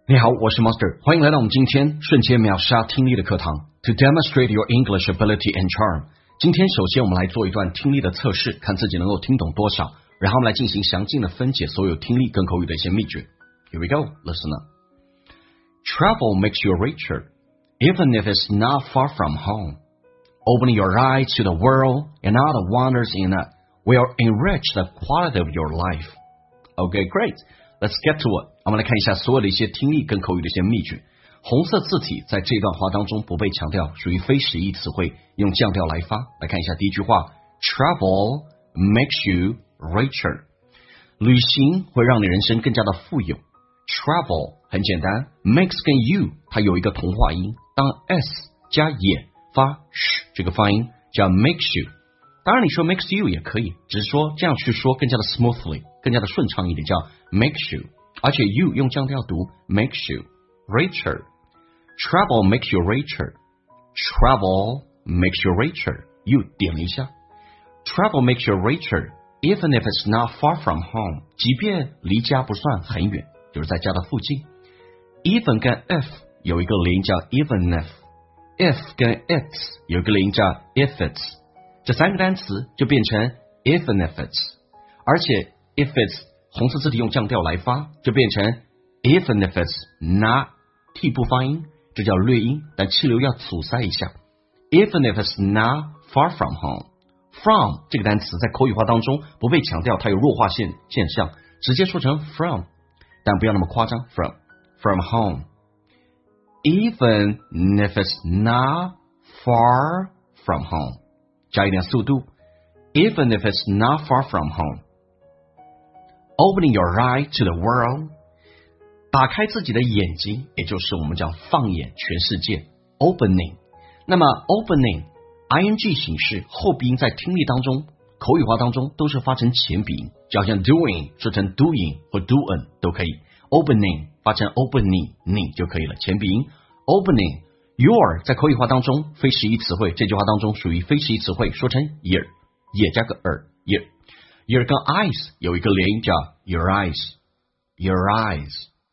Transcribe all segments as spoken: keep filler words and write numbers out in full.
你好，我是 Master， 欢迎来到我们今天瞬间秒杀听力的课堂。To demonstrate your English ability and charm， 今天首先我们来做一段听力的测试，看自己能够听懂多少，然后我们来进行详尽的分解所有听力跟口语的一些秘诀。Here we go, listen up. Travel makes you richer, even if it's not far from home. Opening your eyes to the world and all the wonders in it will enrich the quality of your life. Okay, great.Let's get to it. 我们来看一下所有的一些听力跟口语的一些秘诀。红色字体在这段话当中不被强调，属于非实义词汇，用降调来发。来看一下第一句话 ，Travel makes you richer。旅行会让你人生更加的富有。Travel 很简单 ，makes 跟 you 它有一个同化音，当 s 加也发 sh 这个发音叫 makes you。当然你说 makes you 也可以，只是说这样去说更加的 smoothly， 更加的顺畅一点，叫 makes you， 而且 you 用降调读 makes you richer。 Travel makes you richer， Travel makes you richer， you 点了一下 Travel makes you richer even if it's not far from home， 即便离家不算很远，就是在家的附近。 even 跟 if 有一个连音叫 even if， if 跟 it's 有一个连音叫 if it's，这三个单词就变成 even if it's， 而且 if it's 红色字体用降调来发，就变成 even if it's not， 替不发音，这叫略音，但气流要阻塞一下。even if it's not far from home， from 这个单词在口语化当中不被强调，它有弱化现现象，直接说成 from， 但不要那么夸张 from from home。 even if it's not far from home，加一点速度 even if it's not far from home。 Opening your eye to the world， 打开自己的眼睛，也就是我们讲放眼全世界 opening。 那么 opening ing 形式后鼻音在听力当中口语化当中都是发成前鼻音，就好像 doing 说成 doing 或 doing 都可以， opening 发成 opening 你就可以了，前鼻音 opening。Your 在口语化当中非实义词汇，这句话当中属于非实义词汇，说成 ear， 也加个 er ear。 ear 跟 eyes 有一个连音叫 your eyes your eyes。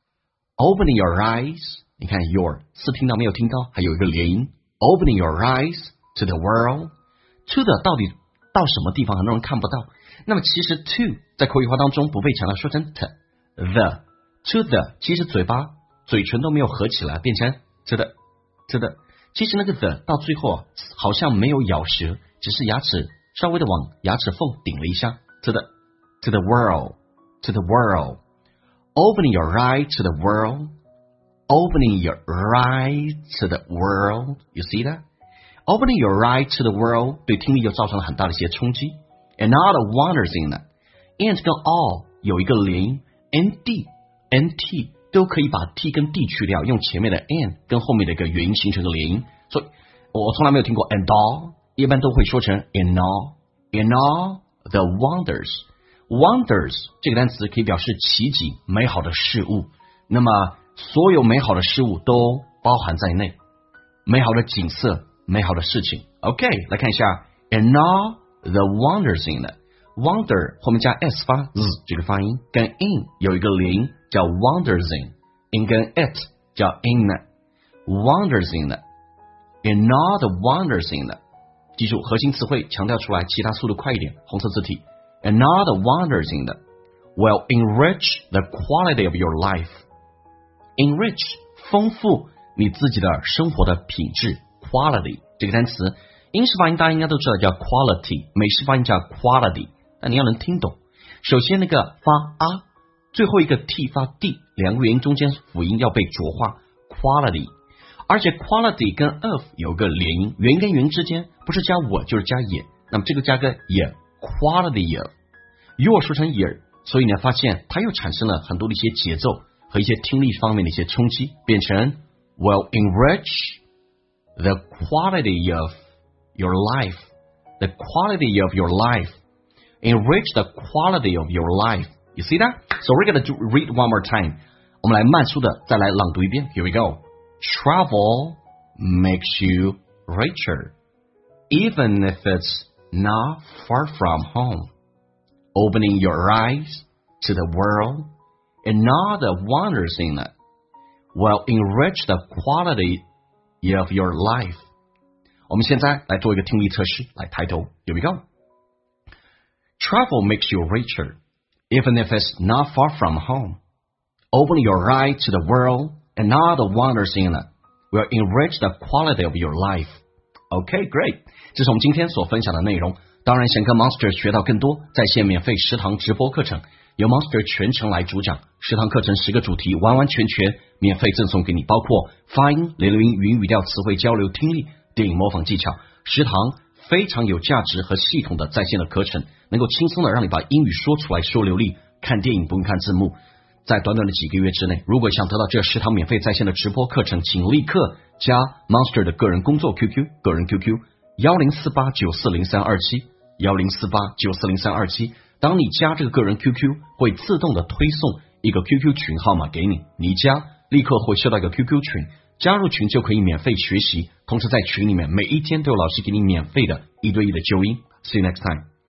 Opening your eyes， 你看 your 是听到没有听到，还有一个连音 Opening your eyes to the world， to the 到底到什么地方很多人看不到，那么其实 to 在口语化当中不被强调，说成 t the to the， 其实嘴巴嘴唇都没有合起来，变成 to the to the， 其实那个 the 到最后啊，好像没有咬舌，只是牙齿稍微的往牙齿缝顶了一下 to the to the world to the world。 Opening your eye to the world， Opening your eye to the world， You see that？ Opening your eye to the world 对听力又造成了很大的一些冲击。 And all the wonders in it， and 跟 all 有一个连音 nd nt，都可以把 t 跟 d 去掉，用前面的 and 跟后面的一个元音形成个连音，所以我从来没有听过 and all， 一般都会说成 in all in all the wonders。 wonders 这个单词可以表示奇景美好的事物，那么所有美好的事物都包含在内，美好的景色美好的事情。 OK， 来看一下 in all the wonders in it， wonder 后面加 s 发 z 这个发音，跟 in 有一个连音叫 wonders in， in 跟 it 叫 in it， wonders in it in all the wonders in it。 记住核心词汇强调出来，其他速度快一点，红色字体 in all the wonders in it will enrich the quality of your life。 enrich 丰富你自己的生活的品质， quality 这个单词英式发音大家应该都知道叫 quality， 美式发音叫 quality， 但你要能听懂，首先那个发啊，最后一个 t 发 d， 两个元音中间辅音要被浊化 quality， 而且 quality 跟 of 有个连音，元音跟元音之间不是加我就是加也，那么这个加个也 quality of， your 说成也，所以你发现它又产生了很多的一些节奏和一些听力方面的一些冲击，变成 will enrich the quality of your life the quality of your life enrich the quality of your life。 You see that? So we're going to read one more time. 我们来慢速的再来朗读一遍。 Here we go. Travel makes you richer, even if it's not far from home. Opening your eyes to the world and all the wonders in it will enrich the quality of your life. 我们现在来做一个听力测试，来抬头 Here we go. Travel makes you richer, even if it's not far from home. Open your eye to the world and all the wonders in it will enrich the quality of your life. Okay, great. 这是我们今天所分享的内容。当然，想跟 Monster 学到更多，在线免费十堂直播课程，由 Monster 全程来主讲。十堂课程十个主题，完完全全免费赠送给你，包括发音、连留音、语音语调、词汇交流、听力、电影模仿技巧。十堂非常有价值和系统的在线的课程，能够轻松的让你把英语说出来，说流利。看电影不用看字幕。在短短的几个月之内，如果想得到这十堂免费在线的直播课程，请立刻加 Monster 的个人工作 Q Q， 个人 Q Q 一零四八九四零三二七 一零四八九四零三二七。当你加这个个人 Q Q， 会自动的推送一个 Q Q 群号码给你，你一加立刻会收到一个 Q Q 群，加入群就可以免费学习，同时在群里面每一天都有老师给你免费的一对一的纠音。See you next time.